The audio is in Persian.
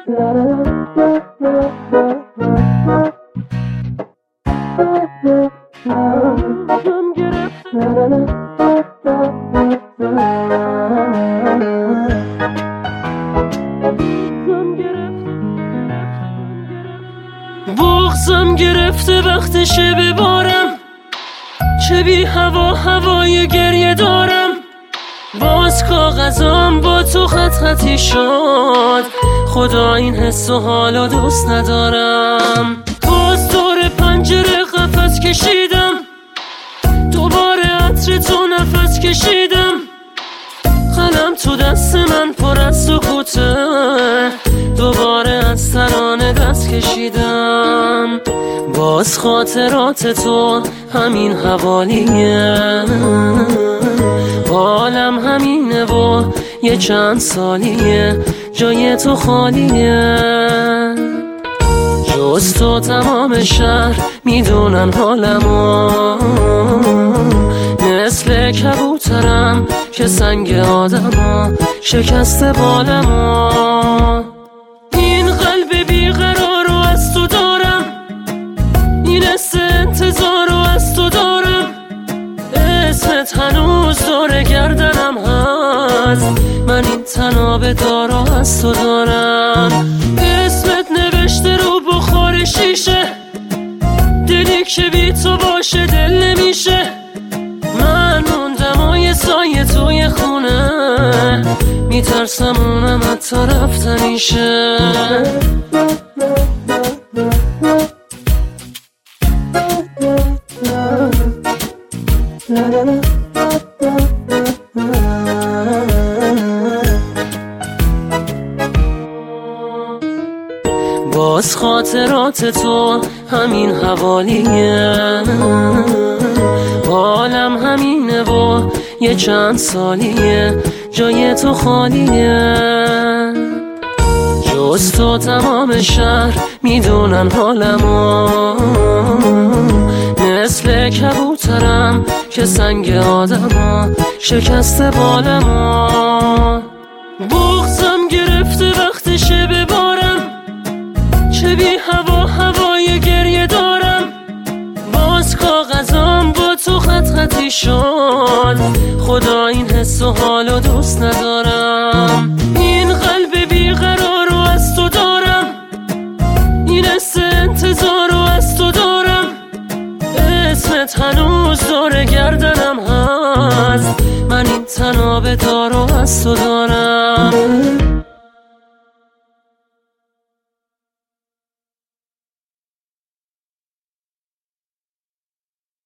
بغضم گرفته وقتشه ببارم، چه بی هوا هوای گریه دارم. باز کاغذام با تو خط خطی شد، خدا این حس و حالو دوست ندارم. باز دور پنجره قفس کشیدم، دوباره عطر تو نفس کشیدم. قلم تو دست من پر از سکوته، دوباره از ترانه دست کشیدم. باز خاطرات تو همین حوالیه، حالم همینه و یه چند سالیه جای تو خالیه. جز تو تمام شهر میدونن حالمو، مثل کبوترم که سنگ آدمو شکسته بالمو. این قلب بیقرار رو از تو دارم، این حس انتظار رو از تو دارم. اسمت هنوز دور گردنم هست، من این تناب دارو از تو دارم. اسمت نوشته رو بخار شیشه، دلی که بی تو باشه دل نمیشه. من موندم و یه سایه توی خونه، میترسم اونم حتی رفتنیشه. باز خاطرات تو همین حوالیه، حالم همینه و یه چند سالیه جای تو خالیه. جز تو تمام شهر میدونن حالمو، مثل کبوترم که سنگ آدمو شکسته بالمو. بغضم گرفته وقتشه ببارم، چه بی هوا هوای گریه دارم. باز کاغذام با تو خط خطی شد، خدا این حس و حالو دوست ندارم. این قلب بیقرار رو از تو دارم، این حس انتظار رو از تو دارم. اسمت هنوز دور گردنم هست، من این تناب دارو از تو دارم.